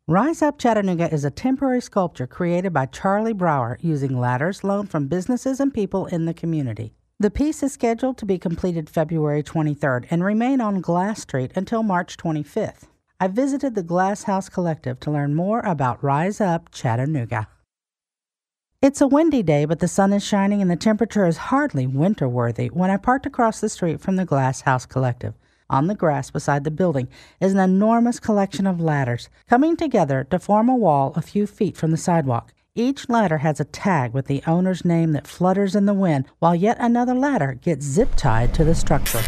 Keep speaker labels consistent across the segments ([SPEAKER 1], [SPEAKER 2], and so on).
[SPEAKER 1] Rise Up Chattanooga is a temporary sculpture created by Charlie Brower using ladders loaned from businesses and people in the community. The piece is scheduled to be completed February 23rd and remain on Glass Street until March 25th. I visited the Glass House Collective to learn more about Rise Up Chattanooga. It's a windy day, but the sun is shining and the temperature is hardly winter-worthy when I parked across the street from the Glass House Collective. On the grass beside the building is an enormous collection of ladders coming together to form a wall a few feet from the sidewalk. Each ladder has a tag with the owner's name that flutters in the wind, while yet another ladder gets zip-tied to the structure.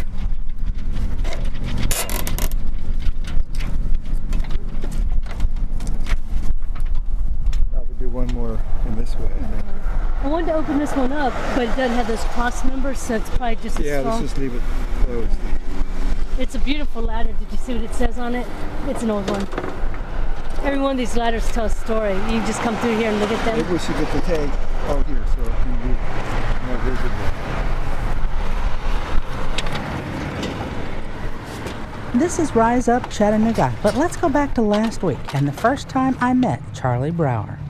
[SPEAKER 2] I would do one more in this way.
[SPEAKER 3] I wanted to open this one up, but it doesn't have those cross members, so it's probably just a
[SPEAKER 2] let's just leave it closed.
[SPEAKER 3] It's a beautiful ladder. Did you see what it says on it? It's an old one. Every one of these ladders tell a story. You just come through here and look at them.
[SPEAKER 2] Maybe we should get the tag out here so it can be more visible.
[SPEAKER 1] This is Rise Up Chattanooga, but let's go back to last week and the first time I met Charlie Brower.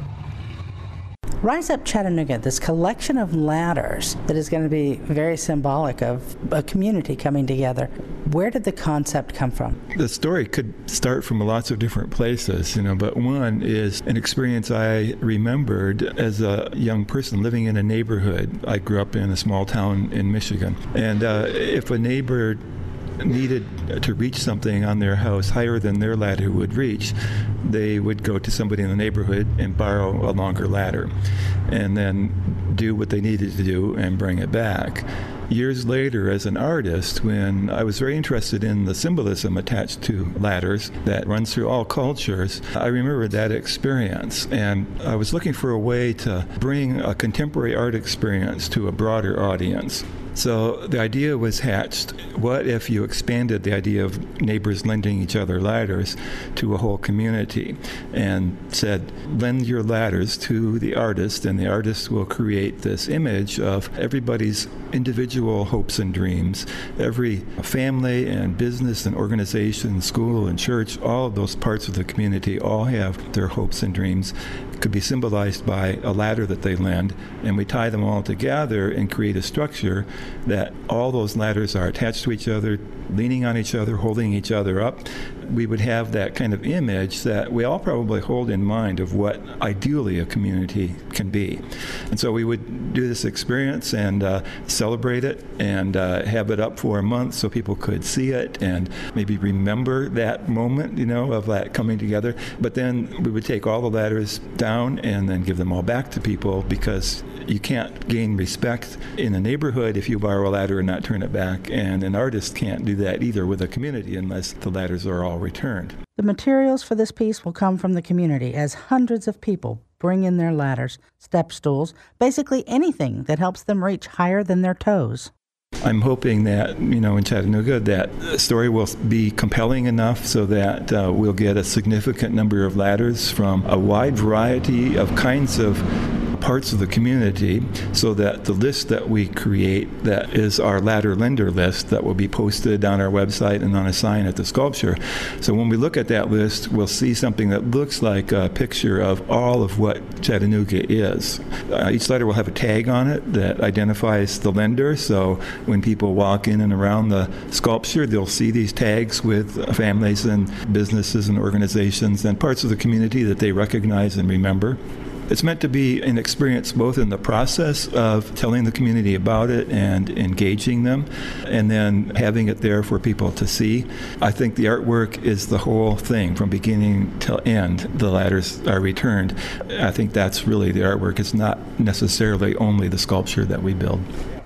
[SPEAKER 1] Rise Up Chattanooga, this collection of ladders that is going to be very symbolic of a community coming together. Where did the concept come from?
[SPEAKER 4] The story could start from lots of different places, but one is an experience I remembered as a young person living in a neighborhood. I grew up in a small town in Michigan, and if a neighbor needed to reach something on their house higher than their ladder would reach, they would go to somebody in the neighborhood and borrow a longer ladder and then do what they needed to do and bring it back. Years later, as an artist, when I was very interested in the symbolism attached to ladders that runs through all cultures, I remember that experience, and I was looking for a way to bring a contemporary art experience to a broader audience. So the idea was hatched. What if you expanded the idea of neighbors lending each other ladders to a whole community and said, lend your ladders to the artist, and the artist will create this image of everybody's individual hopes and dreams. Every family and business and organization, school and church, all of those parts of the community all have their hopes and dreams. Could be symbolized by a ladder that they lend, and we tie them all together and create a structure that all those ladders are attached to each other, leaning on each other, holding each other up. We would have that kind of image that we all probably hold in mind of what ideally a community can be. And so we would do this experience and celebrate it and have it up for a month so people could see it and maybe remember that moment, of that coming together. But then we would take all the ladders down and then give them all back to people, because you can't gain respect in a neighborhood if you borrow a ladder and not turn it back, and an artist can't do that either with a community unless the ladders are all returned.
[SPEAKER 1] The materials for this piece will come from the community as hundreds of people bring in their ladders, step stools, basically anything that helps them reach higher than their toes.
[SPEAKER 4] I'm hoping that, in Chattanooga, that story will be compelling enough so that we'll get a significant number of ladders from a wide variety of kinds of parts of the community, so that the list that we create, that is our ladder lender list, that will be posted on our website and on a sign at the sculpture. So when we look at that list, we'll see something that looks like a picture of all of what Chattanooga is. Each ladder will have a tag on it that identifies the lender, so when people walk in and around the sculpture, they'll see these tags with families and businesses and organizations and parts of the community that they recognize and remember. It's meant to be an experience both in the process of telling the community about it and engaging them, and then having it there for people to see. I think the artwork is the whole thing from beginning till end. The ladders are returned. I think that's really the artwork. It's not necessarily only the sculpture that we build.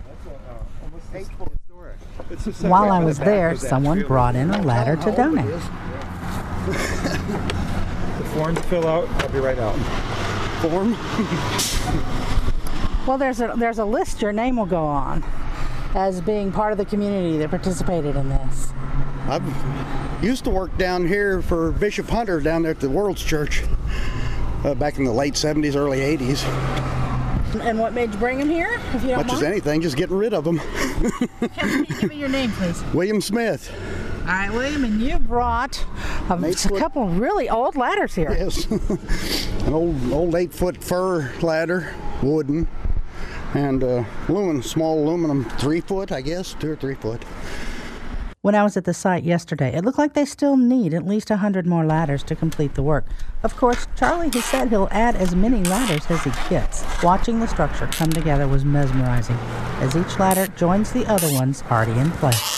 [SPEAKER 1] While I was there, someone brought in a ladder to donate.
[SPEAKER 2] The forms fill out. I'll be right out. Form?
[SPEAKER 1] Well, there's a list your name will go on as being part of the community that participated in this.
[SPEAKER 5] I used to work down here for Bishop Hunter down there at the World's Church back in the late 70s, early 80s.
[SPEAKER 1] And what made you bring him here, if you don't mind?
[SPEAKER 5] Much as anything, just getting rid of them.
[SPEAKER 1] Give me your name, please.
[SPEAKER 5] William Smith.
[SPEAKER 1] All right, William, and you brought a couple really old ladders here.
[SPEAKER 5] Yes. An old 8-foot fir ladder, wooden, and small aluminum 3-foot, I guess, 2 or 3 foot.
[SPEAKER 1] When I was at the site yesterday, it looked like they still need at least 100 more ladders to complete the work. Of course, Charlie has said he'll add as many ladders as he gets. Watching the structure come together was mesmerizing, as each ladder joins the other ones already in place.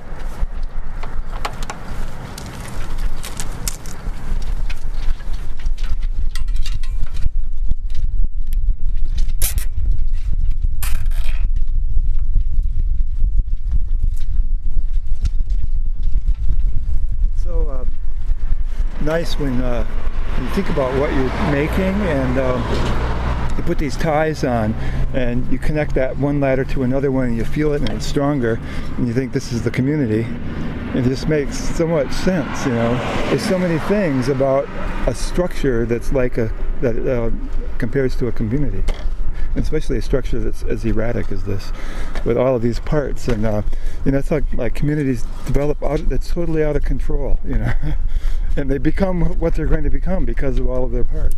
[SPEAKER 4] Nice when you think about what you're making, and you put these ties on and you connect that one ladder to another one and you feel it and it's stronger and you think this is the community. It just makes so much sense, you know. There's so many things about a structure that's like that compares to a community, and especially a structure that's as erratic as this, with all of these parts. And it's like communities develop that's totally out of control, you know. And they become what they're going to become because of all of their parts.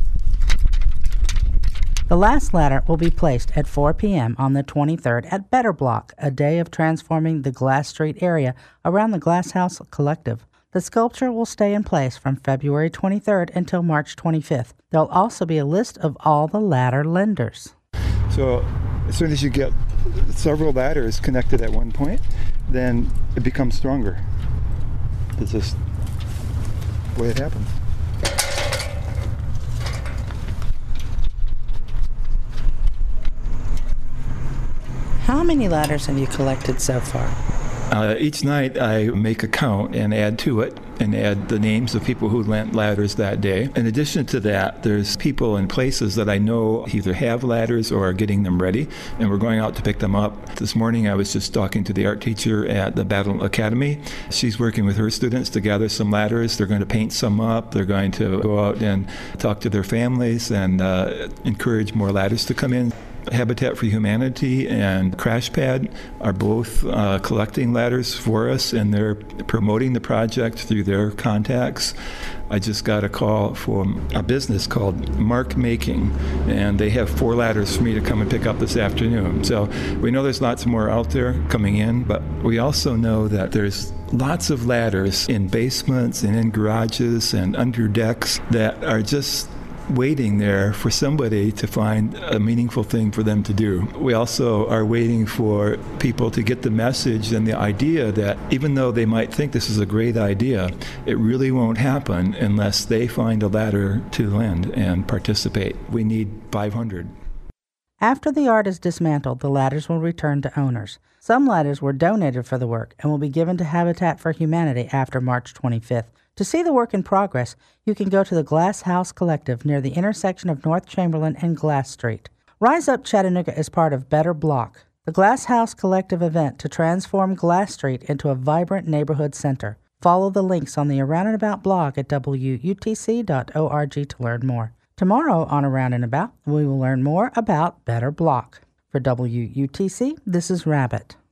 [SPEAKER 1] The last ladder will be placed at 4 p.m. on the 23rd at Better Block, a day of transforming the Glass Street area around the Glass House Collective. The sculpture will stay in place from February 23rd until March 25th. There'll also be a list of all the ladder lenders.
[SPEAKER 4] So as soon as you get several ladders connected at one point, then it becomes stronger. It's just the way it happens.
[SPEAKER 1] How many ladders have you collected so far?
[SPEAKER 4] Each night I make a count and add to it, and add the names of people who lent ladders that day. In addition to that, there's people and places that I know either have ladders or are getting them ready, and we're going out to pick them up. This morning I was just talking to the art teacher at the Battle Academy. She's working with her students to gather some ladders. They're going to paint some up. They're going to go out and talk to their families and encourage more ladders to come in. Habitat for Humanity and Crashpad are both collecting ladders for us, and they're promoting the project through their contacts. I just got a call from a business called Mark Making, and they have 4 ladders for me to come and pick up this afternoon. So we know there's lots more out there coming in, but we also know that there's lots of ladders in basements and in garages and under decks that are just waiting there for somebody to find a meaningful thing for them to do. We also are waiting for people to get the message and the idea that even though they might think this is a great idea, it really won't happen unless they find a ladder to lend and participate. We need 500.
[SPEAKER 1] After the art is dismantled, the ladders will return to owners. Some ladders were donated for the work and will be given to Habitat for Humanity after March 25th. To see the work in progress, you can go to the Glass House Collective near the intersection of North Chamberlain and Glass Street. Rise Up Chattanooga is part of Better Block, the Glass House Collective event to transform Glass Street into a vibrant neighborhood center. Follow the links on the Around and About blog at wutc.org to learn more. Tomorrow on Around and About, we will learn more about Better Block. For WUTC, this is Rabbit.